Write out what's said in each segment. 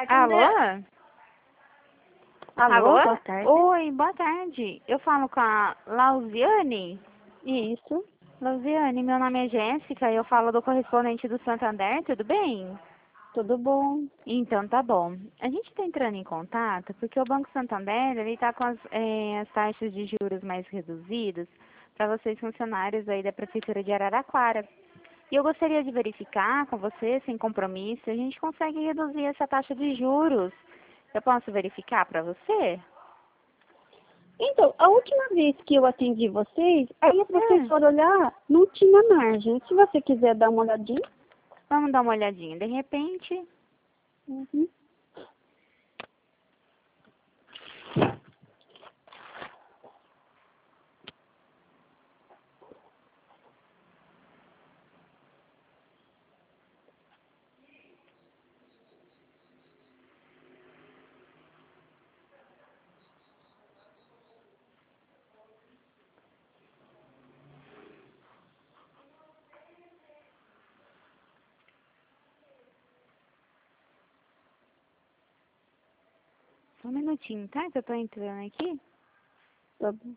Alô? Alô, Alô? boa tarde. Oi, boa tarde. Eu falo com a Lausiane? Isso, Lausiane, meu nome é Jéssica e eu falo do correspondente do Santander, tudo bem? tudo bom? Então, tá bom. A gente está entrando em contato porque o Banco Santander, ele está com as taxas de juros mais reduzidas para vocês funcionários aí da Prefeitura de Araraquara. E eu gostaria de verificar com você, sem compromisso, se a gente consegue reduzir essa taxa de juros. Eu posso verificar para você? Então, a última vez que eu atendi vocês, aí vocês Hum, foram olhar, não tinha margem. Se você quiser dar uma olhadinha. vamos dar uma olhadinha. De repente, Uhum. só um minutinho, tá? Que eu tô entrando aqui. Tá bom.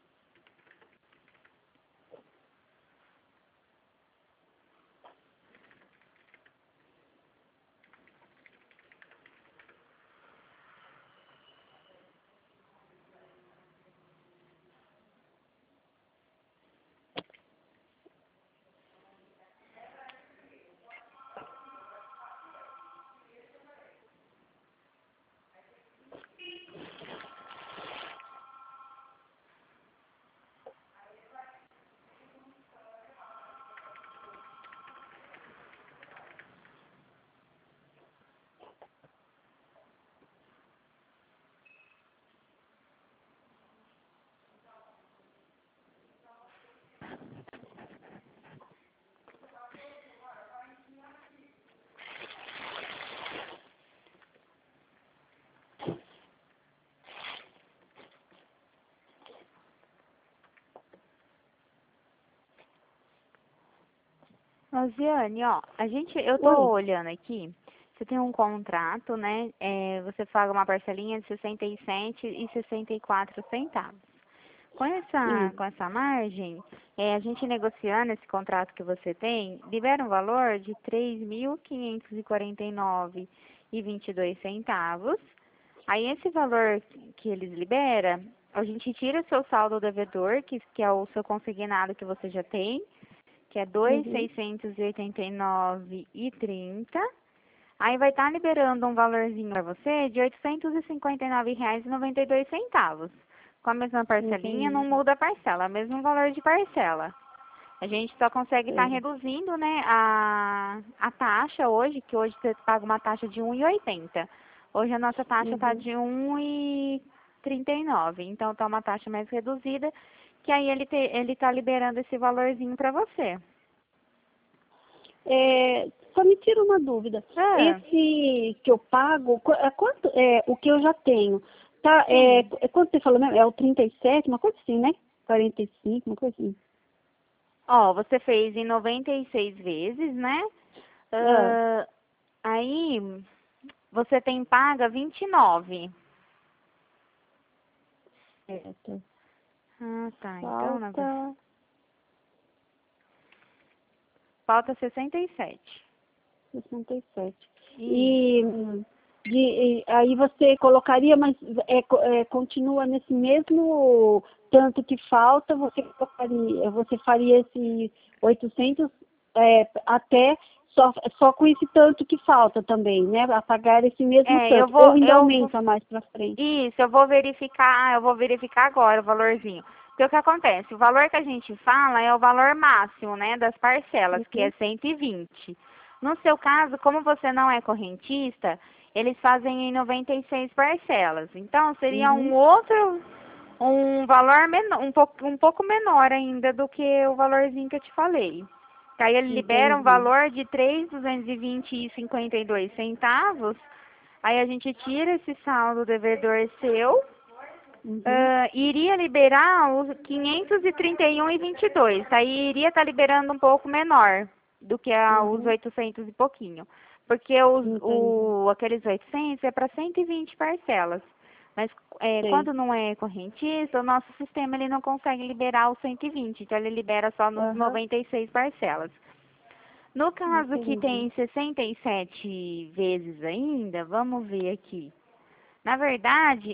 Rosiane, ó, eu tô Oi. olhando aqui. Você tem um contrato, né? Você paga uma parcelinha de 67,64 centavos. Isso. Com essa margem, a gente negociando esse contrato que você tem, libera um valor de 3.549,22 centavos. Aí esse valor que eles liberam, a gente tira o seu saldo devedor, que é o seu consignado que você já tem, que é Uhum. 2.689,30. Aí vai estar liberando um valorzinho para você de R$ 859,92. Com a mesma parcelinha, não Entendi. muda a parcela, é o mesmo valor de parcela. A gente só consegue estar Sei. reduzindo, né, a taxa hoje, que hoje você paga uma taxa de 1,80. Hoje a nossa taxa está Uhum. de 1,39. Então está uma taxa mais reduzida, que aí ele tá liberando esse valorzinho para você. Só me tira uma dúvida. Ah, Esse que eu pago, quanto é o que eu já tenho? Tá, sim. quanto você falou mesmo? É o 37, uma coisa assim, né? 45, uma coisa assim. Ó, você fez em 96 vezes, né? Ah, Ah, aí você tem paga 29. certo. Ah, tá. Então, Falta. falta 67. 67. Isso. E, aí você colocaria, mas continua nesse mesmo tanto que falta, você faria esse 800 até só com esse tanto que falta também, né? A pagar esse mesmo É, tanto, ou ainda aumenta mais para frente. isso, eu vou verificar agora o valorzinho. Porque o que acontece? O valor que a gente fala é o valor máximo, né, das parcelas, que é Uhum, 120. No seu caso, como você não é correntista, eles fazem em 96 parcelas. Então, seria uhum, um valor menor, um pouco menor ainda do que o valorzinho que eu te falei. Que aí ele libera um entendi. valor de 3.220,52 centavos. Aí a gente tira esse saldo devedor seu, Uhum, iria liberar os 531,22. Aí iria estar liberando um pouco menor do que os uhum, 800 e pouquinho. Porque Entendi. aqueles 800 é para 120 parcelas. Mas Sei. quando não é correntista, o nosso sistema ele não consegue liberar os 120, então ele libera só nos Aham. 96 parcelas. No caso que Entendi. tem 67 vezes ainda, vamos ver aqui. Na verdade,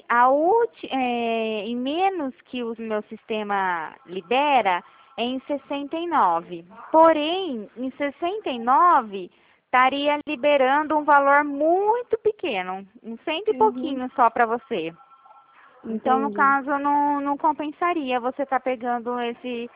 em menos que o meu sistema libera é em 69. Porém, em 69 estaria liberando um valor muito pequeno, um cento e Uhum. pouquinho só para você. Então, no Entendi. caso, não compensaria você estar pegando esse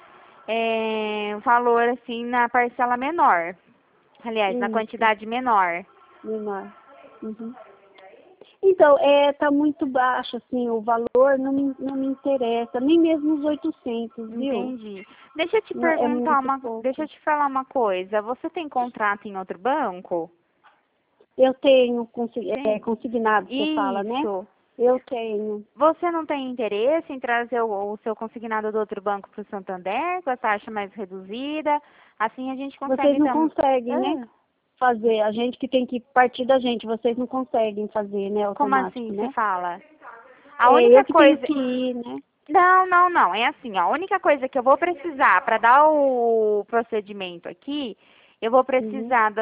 valor assim na parcela menor. Aliás, na Isso. quantidade menor. Menor. Uhum. Então, tá muito baixo, assim, o valor não me interessa, nem mesmo os 800, viu? Entendi. Deixa eu te Não, é muito deixa pouco. eu te falar uma coisa. Você tem contrato em outro banco? Eu tenho Tem. consignado, você fala, né? Isso. Eu tenho. Você não tem interesse em trazer o seu consignado do outro banco para o Santander, com a taxa mais reduzida? Assim a gente Vocês consegue não também. conseguem, né? Fazer. A gente que tem que partir da gente, vocês não conseguem fazer, né? Como assim Automático, você né? fala? A É eu única que tenho coisa. que ir, né? Não. É assim, ó, a única coisa que eu vou precisar para dar o procedimento aqui, eu vou Uhum, precisar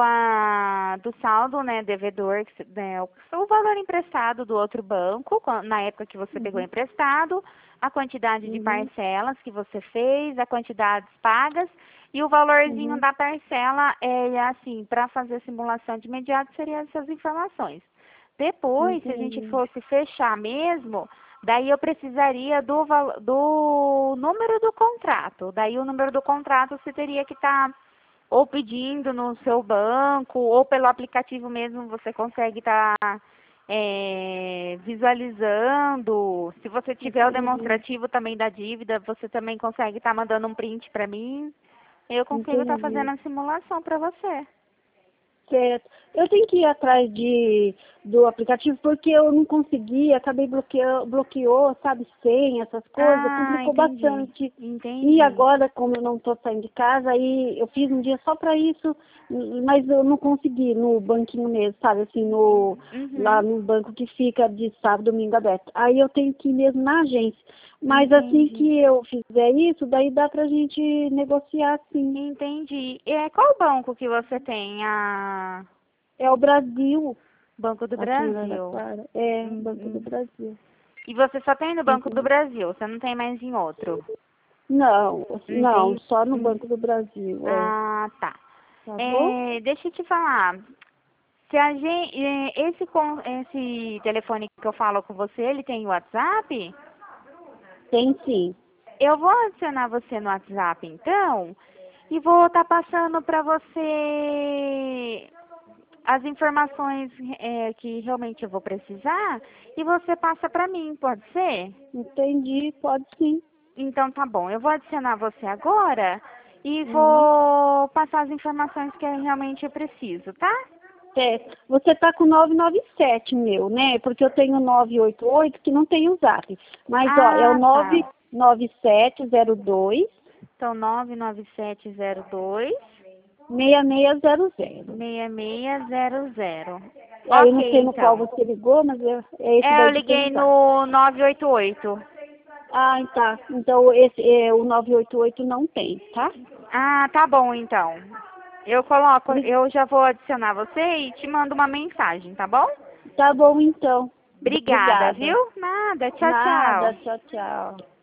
do saldo, né, devedor, o valor emprestado do outro banco, na época que você pegou uhum, emprestado, a quantidade de uhum, parcelas que você fez, a quantidades pagas e o valorzinho uhum, da parcela, assim, para fazer a simulação de imediato seriam essas informações. Depois, se a gente entendi. fosse fechar mesmo, daí eu precisaria do número do contrato. Daí o número do contrato você teria que estar ou pedindo no seu banco, ou pelo aplicativo mesmo você consegue estar visualizando. Se você tiver o Entendi, demonstrativo também da dívida, você também consegue estar mandando um print para mim. Eu consigo estar fazendo entendi. a simulação para você. Certo. Eu tenho que ir atrás do aplicativo porque eu não consegui, acabei bloqueou, sabe, senha, essas coisas, Ah, complicou entendi. bastante. E Entendi. agora, como eu não estou saindo de casa, aí eu fiz um dia só para isso, mas eu não consegui no banquinho mesmo, sabe, assim, lá Uhum. no banco que fica de sábado, domingo aberto. Aí eu tenho que ir mesmo na agência. Mas assim Entendi. que eu fizer isso, daí dá pra gente negociar sim. Entendi. Qual banco que você tem? É o Brasil. Banco do Aqui em Brasil. Araraquara. É, Banco do Uhum. Brasil. E você só tem no Banco do Uhum. Brasil, você não tem mais em outro? Não, não, Entendi. só no Banco do Brasil, Ah, tá. tá bom? Deixa eu te falar. Se a gente, esse telefone que eu falo com você, ele tem WhatsApp? Tem sim. Eu vou adicionar você no WhatsApp, então, e vou estar passando para você as informações que realmente eu vou precisar e você passa para mim, pode ser? Entendi, pode sim. Então tá bom, eu vou adicionar você agora e Uhum. vou passar as informações que realmente eu preciso, tá? Certo. Você tá com 997 meu, né? Porque eu tenho 988 que não tem o zap. Mas, ó, é o Ah, tá. 99702 Então, 99702 6600. 6600. Aí eu não Ok, sei no qual então. você ligou, mas é esse Eu daí que tem liguei o zap. no 988. Ah, tá. Então esse o 988 não tem, tá? Ah, tá bom então. Eu já vou adicionar você e te mando uma mensagem, tá bom? Tá bom então. Obrigada, Obrigada. viu? Nada, tchau, Nada, tchau. tchau, tchau.